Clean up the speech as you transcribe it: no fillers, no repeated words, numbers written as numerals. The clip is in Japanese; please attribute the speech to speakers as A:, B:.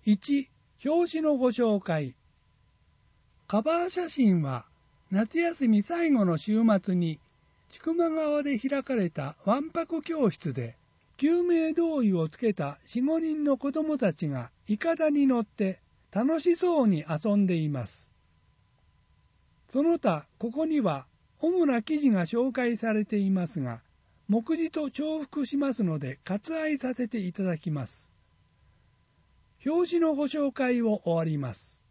A: 1、表紙のご紹介。カバー写真は夏休み最後の週末に千曲川で開かれたわんぱく教室で救命胴衣をつけた 4,5 人の子供たちがいかだに乗って楽しそうに遊んでいます。その他ここには主な記事が紹介されていますが、目次と重複しますので割愛させていただきます。表紙のご紹介を終わります。